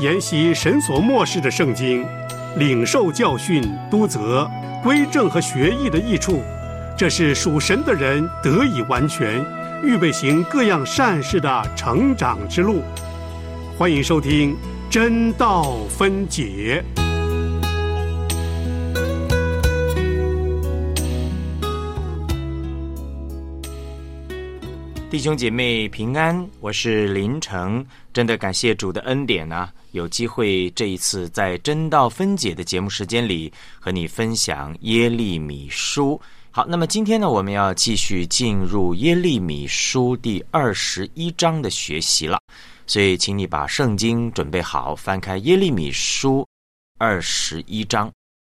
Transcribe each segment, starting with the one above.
研习神所默示的圣经，领受教训、督责、归正和学艺的益处，这是属神的人得以完全，预备行各样善事的成长之路。欢迎收听真道分解。 弟兄姐妹平安，我是林成。真的感谢主的恩典啊，有机会这一次在真道分解的节目时间里和你分享耶利米书。好，那么今天呢，我们要继续进入耶利米书第21章的学习了，所以请你把圣经准备好，翻开耶利米书21章。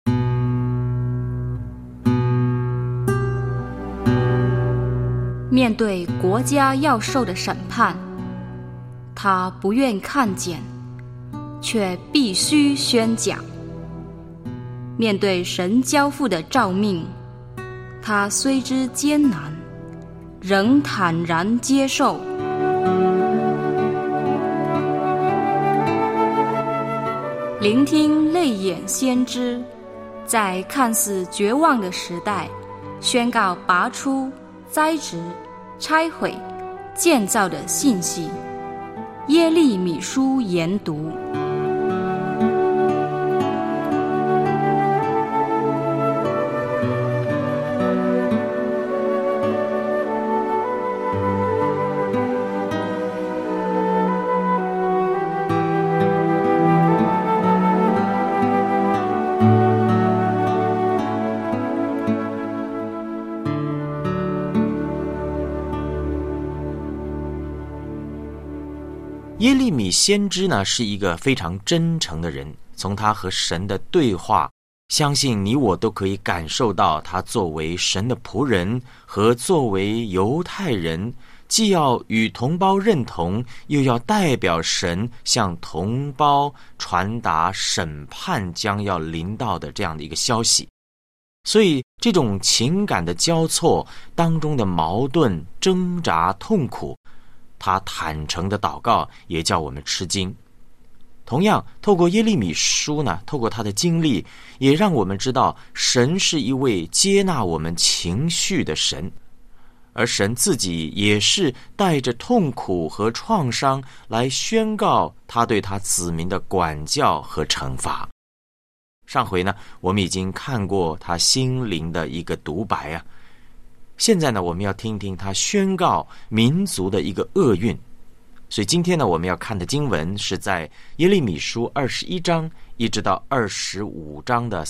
面对国家要受的审判，他不愿看见，却必须宣讲。面对神交付的召命，他虽知艰难，仍坦然接受。聆听泪眼先知，在看似绝望的时代，宣告拔出、栽植、拆毁、建造的信息。耶利米书研读。 耶利米先知呢，是一个非常真诚的人，从他和神的对话，相信你我都可以感受到他作为神的仆人和作为犹太人，既要与同胞认同，又要代表神向同胞传达审判将要临到的这样的一个消息。所以这种情感的交错当中的矛盾、挣扎、痛苦，他坦诚的祷告也叫我们吃惊。同样透过耶利米书呢，透过他的经历，也让我们知道神是一位接纳我们情绪的神，而神自己也是带着痛苦和创伤来宣告他对他子民的管教和惩罚。上回呢，我们已经看过他心灵的一个独白啊，现在呢，我们要听听他宣告民族的一个厄运。所以今天呢，我们要看的经文是在耶利米书21章一直到25章的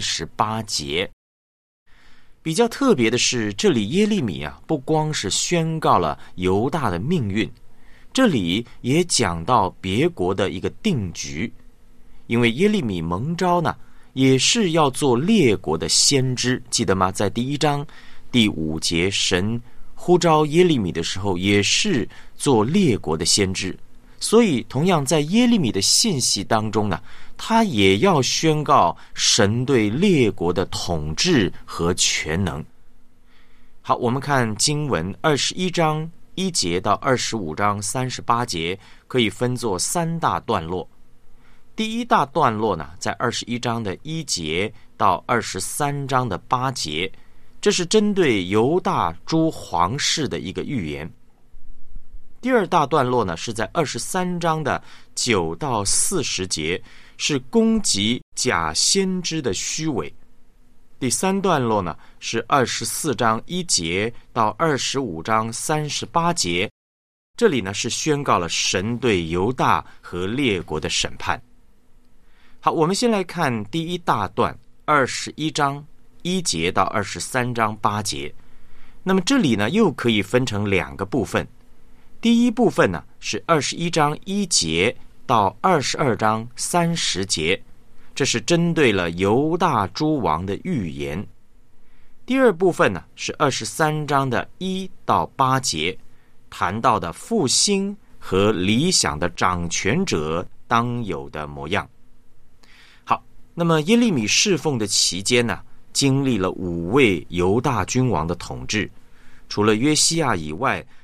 38节。比较特别的是，这里耶利米啊，不光是宣告了犹大的命运，这里也讲到别国的一个定局。因为耶利米蒙召呢，也是要做列国的先知，记得吗？在第1章第5节，神呼召耶利米的时候，也是做列国的先知。所以同样在耶利米的信息当中呢，他也要宣告神对列国的统治和全能。好，我们看经文21章1节到25章38节，可以分作3大段落。第一大段落呢，在21章的1节到23章的8节，这是针对犹大诸皇室的一个预言。第二大段落呢，是在23章的9到40节，是攻击假先知的虚伪。第三段落呢，是24章1节到25章38节，这里呢是宣告了神对犹大和列国的审判。好，我们先来看第一大段21章1节到23章8节。那么这里呢，又可以分成2个部分。第一部分呢，是21章1节到22章30节，这是针对了犹大诸王的预言。第二部分呢，是23章的1到8节，谈到的复兴和理想的掌权者当有的模样。好，那么耶利米侍奉的期间呢，经历了5位犹大君王的统治，除了约西亚以外，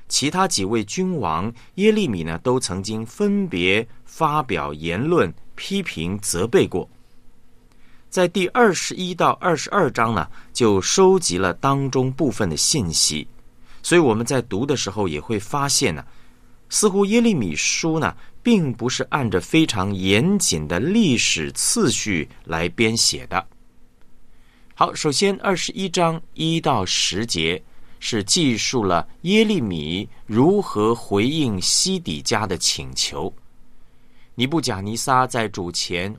其他几位君王耶利米呢，都曾经分别发表言论批评责备过。在第21到22章呢，就收集了当中部分的信息，所以我们在读的时候也会发现呢，似乎耶利米书呢，并不是按着非常严谨的历史次序来编写的。好，首先21章1到10节是记述了耶利米如何回应西底家的请求。尼布甲尼撒在主前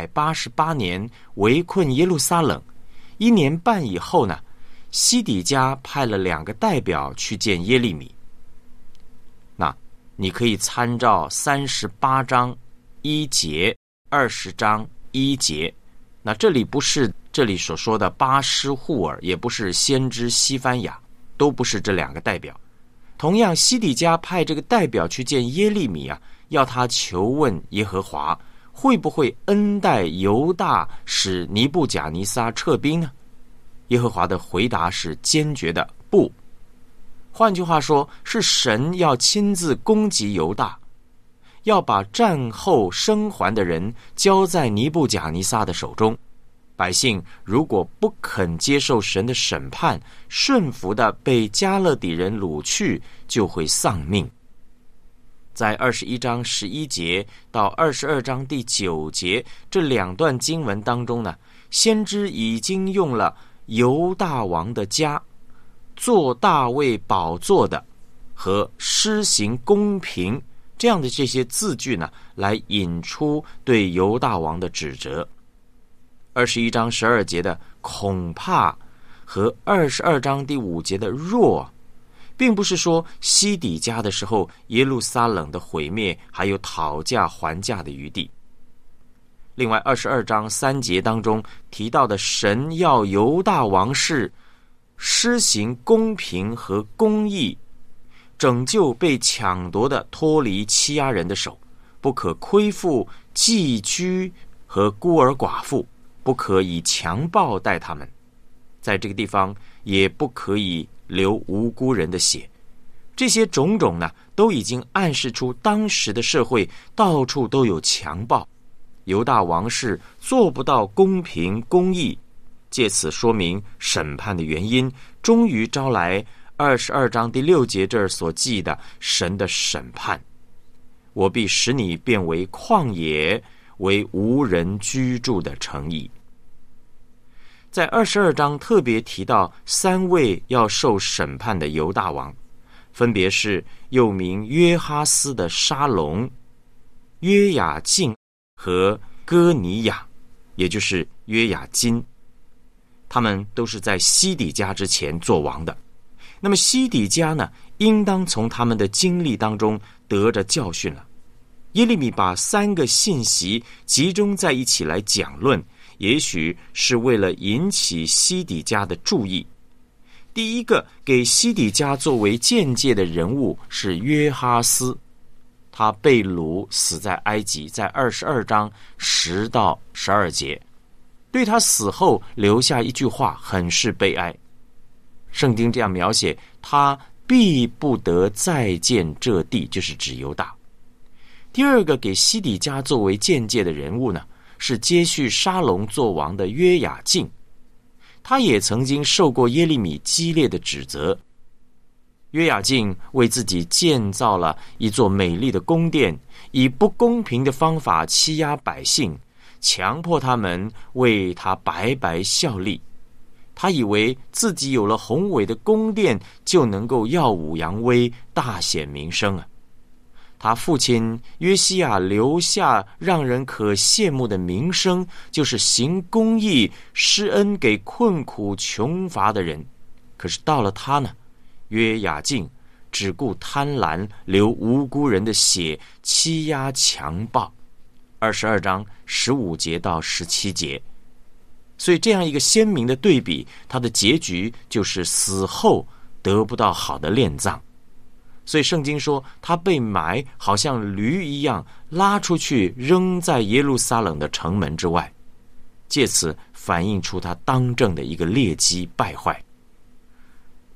588年围困耶路撒冷，1年半以后呢，西底家派了2个代表去见耶利米。那你可以参照38章1节、20章1节。那这里不是这里所说的巴施户尔，也不是先知西番雅，都不是这2个代表。同样，西底家派这个代表去见耶利米啊，要他求问耶和华会不会恩待犹大，使尼布甲尼撒撤兵呢？耶和华的回答是坚决的不。换句话说，是神要亲自攻击犹大，要把战后生还的人交在尼布甲尼撒的手中。百姓如果不肯接受神的审判，顺服的被迦勒底人掳去，就会丧命。在21章11节到22章第9节这2段经文当中呢，先知已经用了犹大王的家、做大卫宝座的和施行公平这样的这些字句呢，来引出对犹大王的指责。21章12节的恐怕和22章第5节的若，并不是说西底家的时候耶路撒冷的毁灭还有讨价还价的余地。另外22章3节当中提到的神要犹大王室施行公平和公义，拯救被抢夺的脱离欺压人的手，不可亏负寄居和孤儿寡妇，不可以强暴待他们，在这个地方也不可以流无辜人的血。这些种种呢，都已经暗示出当时的社会到处都有强暴，犹大王室做不到公平公义，借此说明审判的原因，终于招来22章第6节这儿所记的神的审判。我必使你变为旷野，为无人居住的城邑。在22章特别提到3位要受审判的犹大王，分别是又名约哈斯的沙龙、约雅敬和哥尼雅，也就是约雅金。他们都是在西底家之前做王的。那么西底家呢，应当从他们的经历当中得着教训了。耶利米把3个信息集中在一起来讲论，也许是为了引起西底家的注意。第一个给西底家作为鉴戒的人物是约哈斯，他被掳死在埃及，在22章10到12节。对他死后留下一句话，很是悲哀。圣经这样描写，他必不得再见这地，就是指犹大。第二个给西底家作为鉴戒的人物呢，是接续沙龙做王的约雅敬，他也曾经受过耶利米激烈的指责。约雅敬为自己建造了一座美丽的宫殿，以不公平的方法欺压百姓，强迫他们为他白白效力。他以为自己有了宏伟的宫殿，就能够耀武扬威，大显名声啊。他父亲约西亚留下让人可羡慕的名声，就是行公义、施恩给困苦穷乏的人。可是到了他呢，约雅敬只顾贪婪，流无辜人的血，欺压强暴。22章15节到17节。所以这样一个鲜明的对比，他的结局就是死后得不到好的殓葬。所以圣经说他被埋，好像驴一样拉出去，扔在耶路撒冷的城门之外，借此反映出他当政的一个劣迹败坏。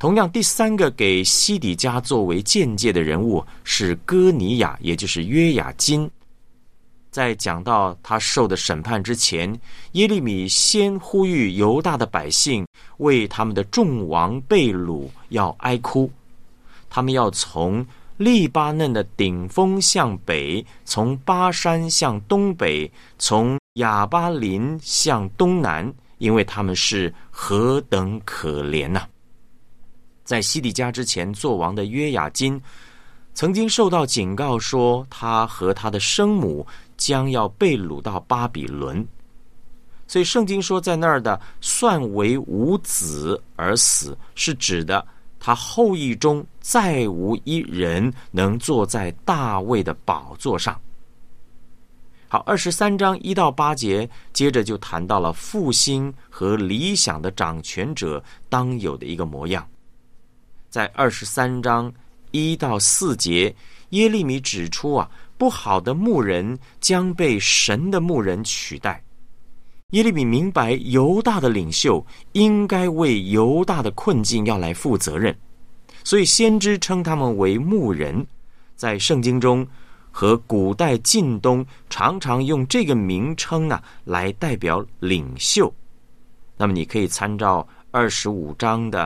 同样，第三个给西底家作为鉴戒的人物是哥尼雅，也就是约雅斤。在讲到他受的审判之前，耶利米先呼吁犹大的百姓为他们的众王被掳要哀哭，他们要从利巴嫩的顶峰向北，从巴山向东北，从亚巴林向东南，因为他们是何等可怜呐！在西底家之前做王的约雅斤曾经受到警告说，他和他的生母将要被掳到巴比伦，所以圣经说在那儿的算为无子而死，是指的他后裔中再无一人能坐在大卫的宝座上。好，23章1到8节，接着就谈到了复兴和理想的掌权者当有的一个模样。在23章1到4节，耶利米指出不好的牧人将被神的牧人取代。耶利米明白犹大的领袖应该为犹大的困境要来负责任，所以先知称他们为牧人。在圣经中和古代近东常常用这个名称来代表领袖。那么你可以参照25章的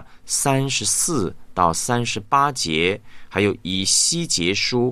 34到38节，还有以西结书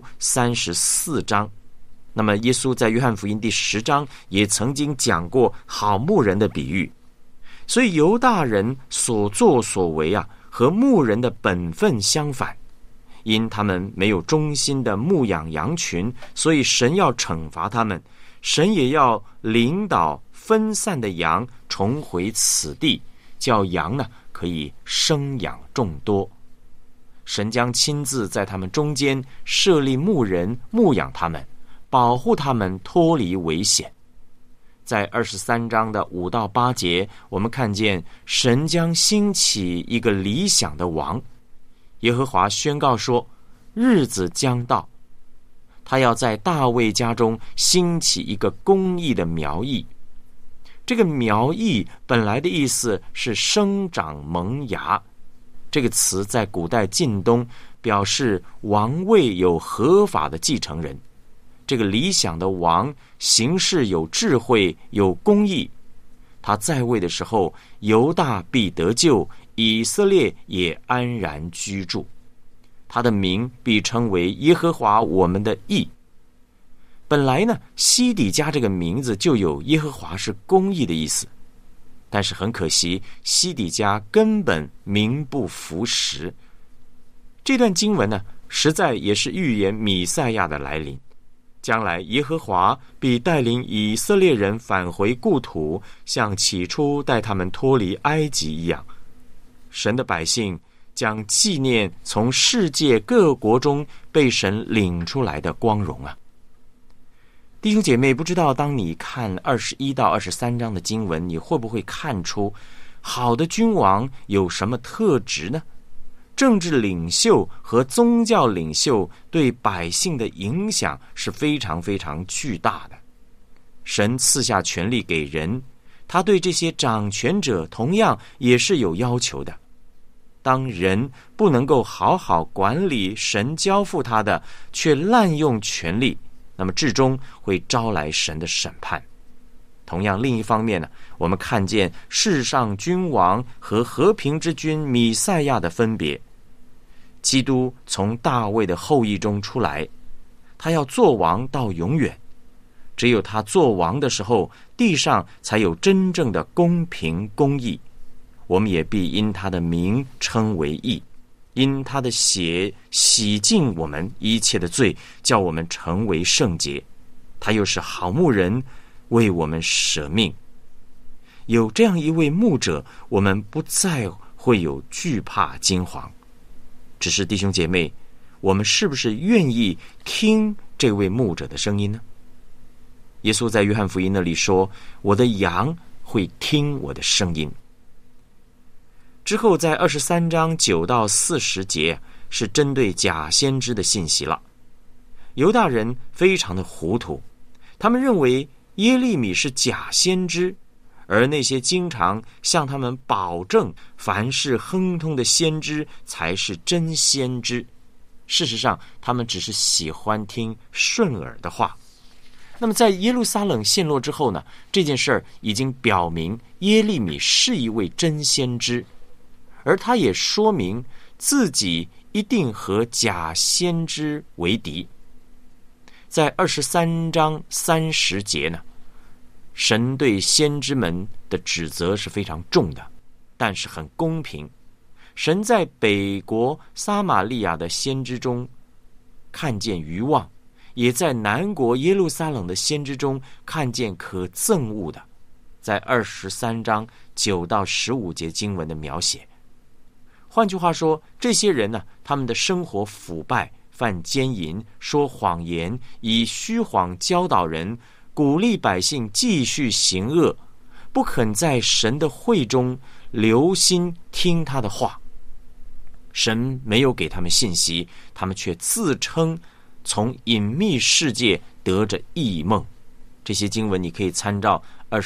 34章。那么耶稣在约翰福音第10章也曾经讲过好牧人的比喻。所以犹大人所作所为和牧人的本分相反，因他们没有忠心的牧养羊群，所以神要惩罚他们，神也要领导分散的羊重回此地，叫羊可以生养众多。神将亲自在他们中间设立牧人，牧养他们，保护他们脱离危险。在23章的5到8节，我们看见神将兴起一个理想的王。耶和华宣告说，日子将到，他要在大卫家中兴起一个公义的苗裔。这个苗裔本来的意思是生长萌芽，这个词在古代近东表示王位有合法的继承人。这个理想的王行事有智慧，有公义，他在位的时候，犹大必得救，以色列也安然居住，他的名必称为耶和华我们的义。本来西底家这个名字就有耶和华是公义的意思，但是很可惜，西底家根本名不符实。这段经文实在也是预言弥赛亚的来临，将来耶和华必带领以色列人返回故土，像起初带他们脱离埃及一样。神的百姓将纪念从世界各国中被神领出来的光荣弟兄姐妹，不知道当你看21到23章的经文，你会不会看出好的君王有什么特质呢？政治领袖和宗教领袖对百姓的影响是非常非常巨大的。神赐下权力给人，他对这些掌权者同样也是有要求的。当人不能够好好管理神交付他的，却滥用权力，那么至终会招来神的审判。同样，另一方面我们看见世上君王和和平之君弥赛亚的分别。基督从大卫的后裔中出来，他要做王到永远。只有他做王的时候，地上才有真正的公平公义。我们也必因他的名称为义，因他的血洗净我们一切的罪，叫我们成为圣洁。他又是好牧人，为我们舍命。有这样一位牧者，我们不再会有惧怕惊惶。只是弟兄姐妹，我们是不是愿意听这位牧者的声音呢？耶稣在约翰福音那里说，我的羊会听我的声音。之后在23章9到40节是针对假先知的信息了。犹大人非常的糊涂，他们认为耶利米是假先知， 而那些经常向他们保证凡事亨通的先知才是真先知。事实上，他们只是喜欢听顺耳的话。那么在耶路撒冷陷落之后呢，这件事儿已经表明耶利米是一位真先知，而他也说明自己一定和假先知为敌。在23章30节呢，神对先知们的指责是非常重的，但是很公平。神在北国撒玛利亚的先知中看见愚妄，也在南国耶路撒冷的先知中看见可憎恶的。在23章9到15节经文的描写。换句话说，这些人呢，他们的生活腐败，犯奸淫，说谎言，以虚谎教导人，鼓励百姓继续行恶，不肯在神的会中留心听他的话。神没有给他们信息，他们却自称从隐秘世界得着异梦。这些经文你可以参照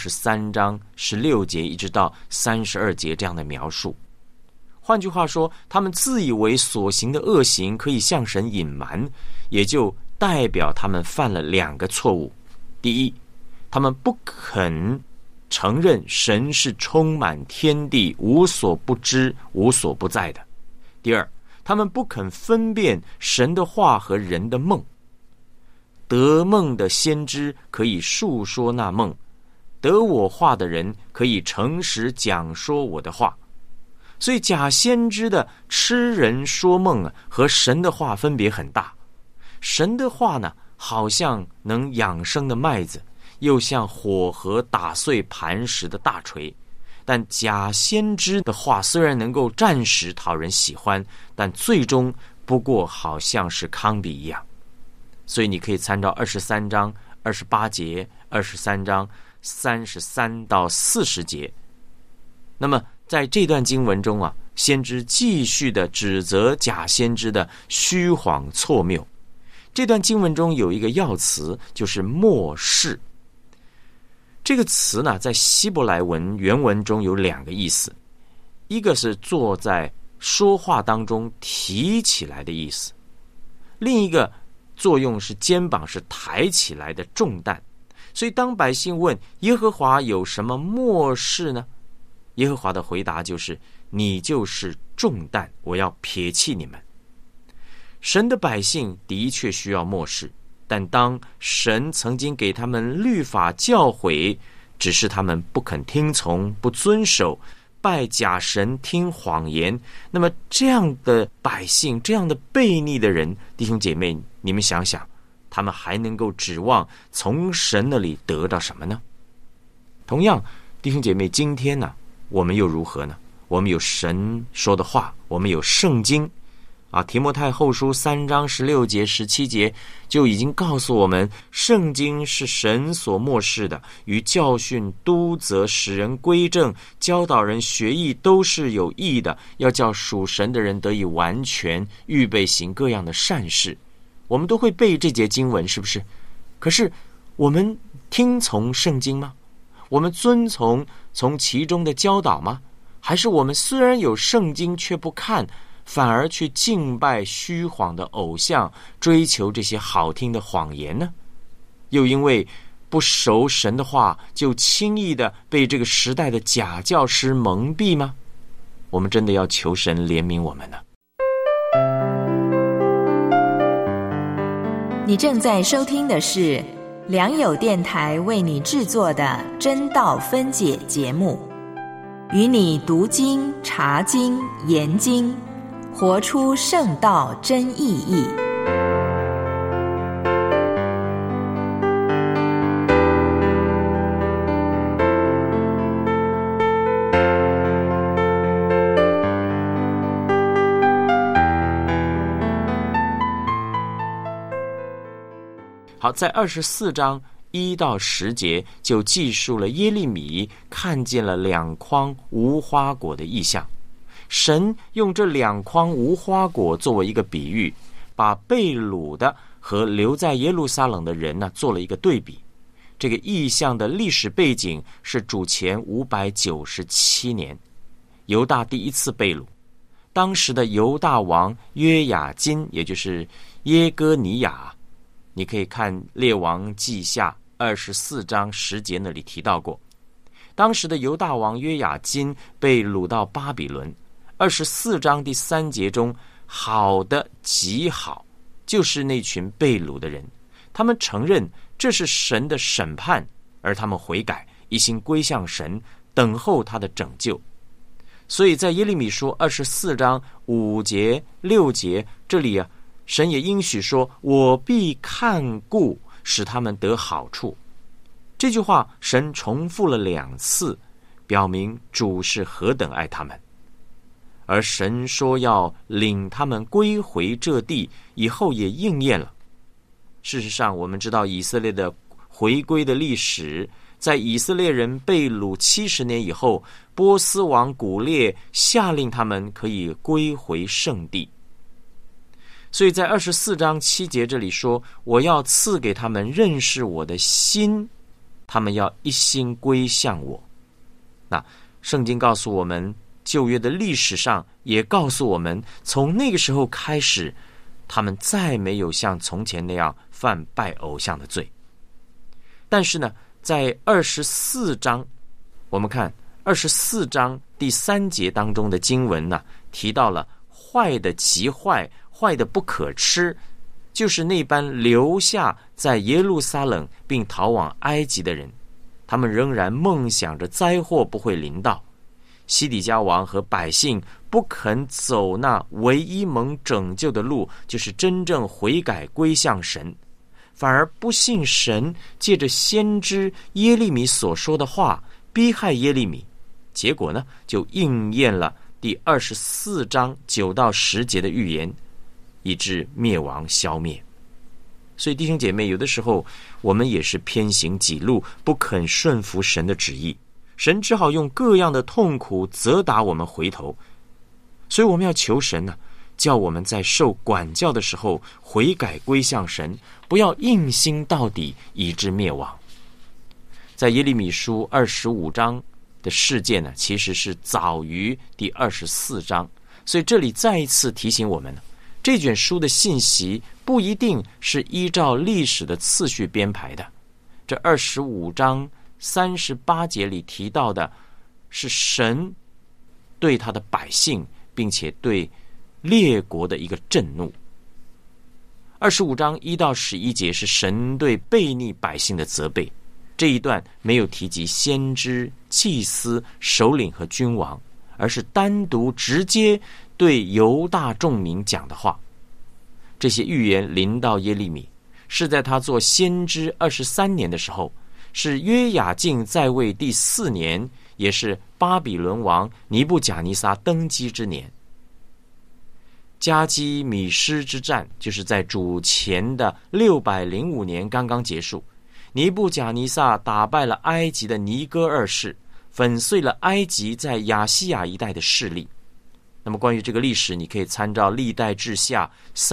23章16节一直到32节这样的描述。换句话说，他们自以为所行的恶行可以向神隐瞒，也就代表他们犯了2个错误。第一，他们不肯承认神是充满天地、无所不知、无所不在的。第二，他们不肯分辨神的话和人的梦。得梦的先知可以述说那梦，得我话的人可以诚实讲说我的话。所以假先知的痴人说梦啊，和神的话分别很大。神的话呢，好像能养生的麦子，又像火和打碎磐石的大锤。但假先知的话虽然能够暂时讨人喜欢，但最终不过好像是糠秕一样。所以你可以参照23章28节、23章33到40节。那么在这段经文中啊，先知继续的指责假先知的虚谎错谬。这段经文中有一个要词，就是默示。这个词呢，在希伯来文原文中有2个意思，一个是坐在说话当中提起来的意思，另一个作用是肩膀是抬起来的重担。所以当百姓问耶和华有什么默示呢？耶和华的回答就是：你就是重担，我要撇弃你们。神的百姓的确需要默示，但当神曾经给他们律法教诲，只是他们不肯听从、不遵守，拜假神、听谎言，那么这样的百姓，这样的悖逆的人，弟兄姐妹，你们想想，他们还能够指望从神那里得到什么呢？同样，弟兄姐妹，今天呢，我们又如何呢？我们有神说的话，我们有圣经啊，提摩太后书3章16节、17节就已经告诉我们，圣经是神所默示的，与教训、督责、使人归正、教导人学义都是有益的，要叫属神的人得以完全，预备行各样的善事。我们都会背这节经文，是不是？可是我们听从圣经吗？我们遵从其中的教导吗？还是我们虽然有圣经却不看，反而去敬拜虚谎的偶像，追求这些好听的谎言呢？又因为不熟神的话，就轻易的被这个时代的假教师蒙蔽吗？我们真的要求神怜悯我们呢。 你正在收听的是良友电台为你制作的真道分解节目，与你读经、查经、研经，活出圣道真意义。 好，在24章1到10节就记述了耶利米看见了2筐无花果的异象。神用这2筐无花果作为一个比喻，把被掳的和留在耶路撒冷的人呢做了一个对比。 这个异象的历史背景是主前597年，犹大第一次被掳。当时的犹大王约雅斤，也就是耶哥尼雅，你可以看列王记下24章10节那里提到过。当时的犹大王约雅斤被掳到巴比伦，24章第3节中，好的极好，就是那群被掳的人，他们承认这是神的审判，而他们悔改，一心归向神，等候他的拯救。所以在耶利米书24章5节6节这里啊，神也应许说，我必看顾使他们得好处。这句话神重复了2次，表明主是何等爱他们。而神说要领他们归回这地，以后也应验了。事实上，我们知道以色列的回归的历史，在以色列人被掳70年以后，波斯王古列下令他们可以归回圣地。所以在24章7节这里说，我要赐给他们认识我的心，他们要一心归向我。那圣经告诉我们，旧约的历史上也告诉我们，从那个时候开始，他们再没有像从前那样犯拜偶像的罪。但是呢，在24章，我们看24章第3节当中的经文呢，提到了坏的极坏，坏的不可吃，就是那般留下在耶路撒冷并逃往埃及的人，他们仍然梦想着灾祸不会临到。西底家王和百姓不肯走那唯一蒙拯救的路，就是真正悔改归向神，反而不信神借着先知耶利米所说的话逼害耶利米，结果呢，就应验了第24章9到10节的预言，以致灭亡消灭。所以弟兄姐妹，有的时候我们也是偏行己路，不肯顺服神的旨意，神只好用各样的痛苦责打我们回头。所以我们要求神呢，叫我们在受管教的时候悔改归向神，不要硬心到底，以致灭亡。在耶利米书25章的事件呢，其实是早于第24章，所以这里再一次提醒我们呢，这卷书的信息不一定是依照历史的次序编排的。这25章38节里提到的是神对他的百姓，并且对列国的一个震怒。25章1到11节是神对悖逆百姓的责备，这一段没有提及先知、祭司、首领和君王，而是单独直接对犹大众民讲的话。这些预言临到耶利米，是在他做先知23年的时候，是约雅敬在位第4年，也是巴比伦王尼布甲尼撒登基之年。加基米施之战就是在主前的605年刚刚结束，尼布甲尼撒打败了埃及的尼哥二世，粉碎了埃及在亚细亚一带的势力。那么关于这个历史，你可以参照历代志下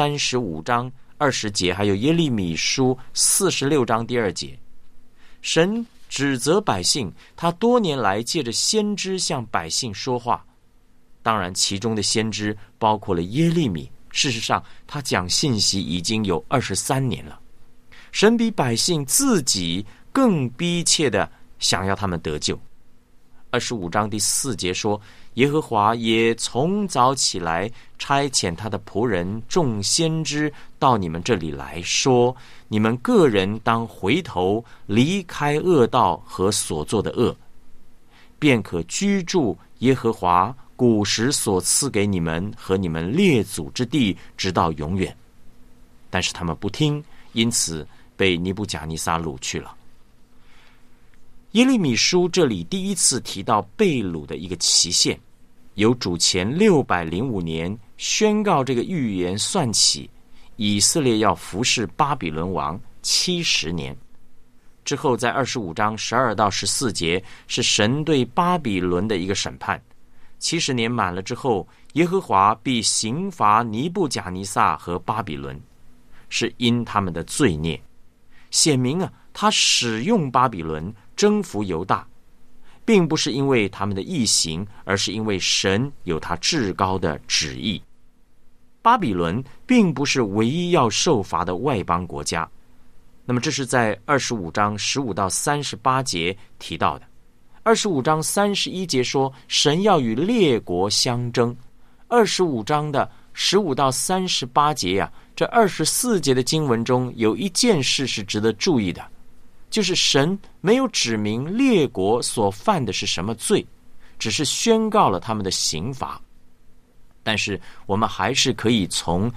35章20节，还有耶利米书46章第2节。神指责百姓，他多年来借着先知向百姓说话，当然其中的先知包括了耶利米，事实上他讲信息已经有23年了。神比百姓自己更逼切的想要他们得救。25章第4节说，耶和华也从早起来差遣他的仆人众先知到你们这里来说，你们个人当回头离开恶道和所做的恶，便可居住耶和华古时所赐给你们和你们列祖之地，直到永远。但是他们不听，因此被尼布甲尼撒掳去了。耶利米书这里第一次提到被掳的一个期限，由主前605年宣告这个预言算起，以色列要服侍巴比伦王70年。之后在25章12到14节是神对巴比伦的一个审判。70年满了之后，耶和华必刑罚尼布甲尼撒和巴比伦，是因他们的罪孽。 显明他使用巴比伦征服犹大，并不是因为他们的意行，而是因为神有他至高的旨意。巴比伦并不是唯一要受罚的外邦国家，那么这是在25章15到38节提到的。25章31节说神要与列国相争。25章的15到38节这24节的经文中有一件事是值得注意的，就是神没有指明列国所犯的是什么罪，只是宣告了他们的刑罚。但是我们还是可以从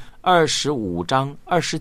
25章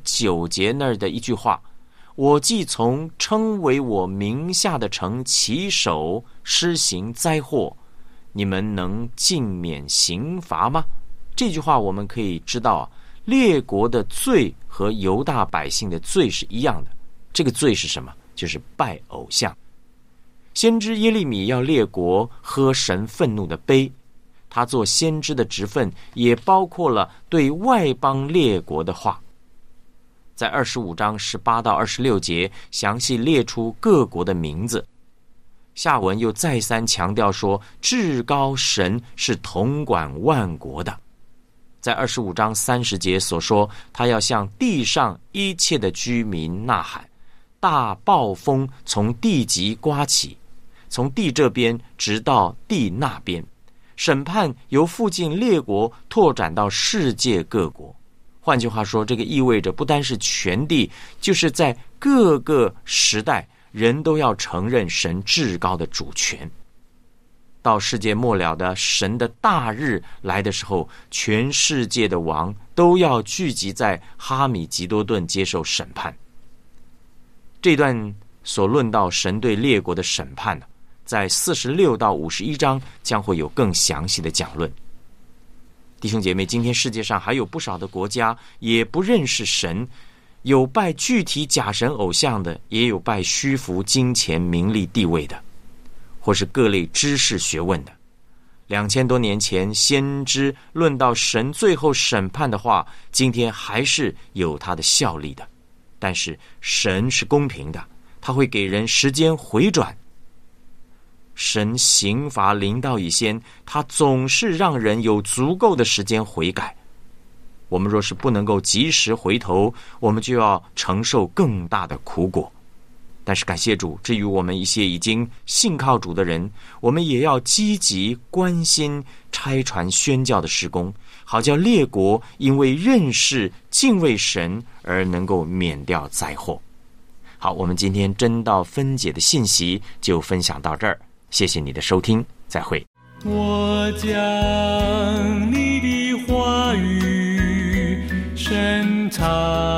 29节那儿的一句话，我既从称为我名下的城起手施行灾祸，你们能尽免刑罚吗？这句话我们可以知道列国的罪和犹大百姓的罪是一样的。这个罪是什么？就是拜偶像。先知耶利米要列国喝神愤怒的杯，他做先知的职分也包括了对外邦列国的话。在25章18到26节详细列出各国的名字。下文又再三强调说，至高神是统管万国的。在25章30节所说，他要向地上一切的居民呐喊，大暴风从地极刮起，从地这边直到地那边，审判由附近列国拓展到世界各国。换句话说，这个意味着不单是全地，就是在各个时代人都要承认神至高的主权。到世界末了的神的大日来的时候，全世界的王都要聚集在哈米吉多顿接受审判。这段所论到神对列国的审判，在46到51章将会有更详细的讲论。弟兄姐妹，今天世界上还有不少的国家也不认识神，有拜具体假神偶像的，也有拜虚浮金钱名利地位的，或是各类知识学问的。2000多年前先知论到神最后审判的话，今天还是有它的效力的。但是神是公平的，他会给人时间回转。神刑罚临到以先，他总是让人有足够的时间悔改。我们若是不能够及时回头，我们就要承受更大的苦果。但是感谢主，至于我们一些已经信靠主的人，我们也要积极关心差传宣教的事工，好叫列国因为认识敬畏神而能够免掉灾祸。好，我们今天真道分解的信息就分享到这儿，谢谢你的收听，再会。 我将你的话语深藏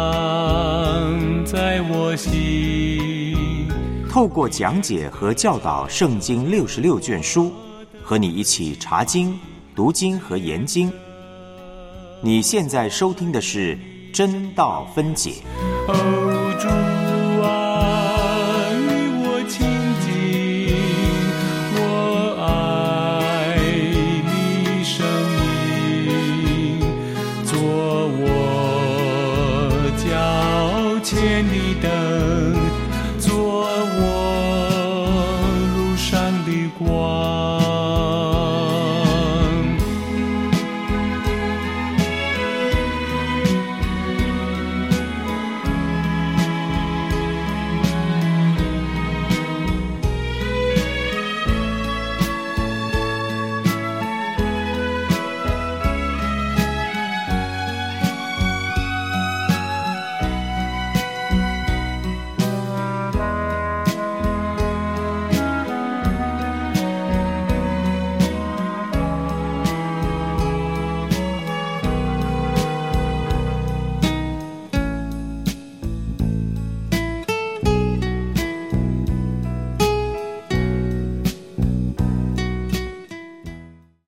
在我心， 透过讲解和教导圣经66卷书，和你一起查经、读经和研经。你现在收听的是真道分解。